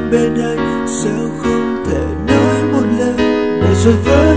bên anh, sao không thể nói một lời để rồi vỡ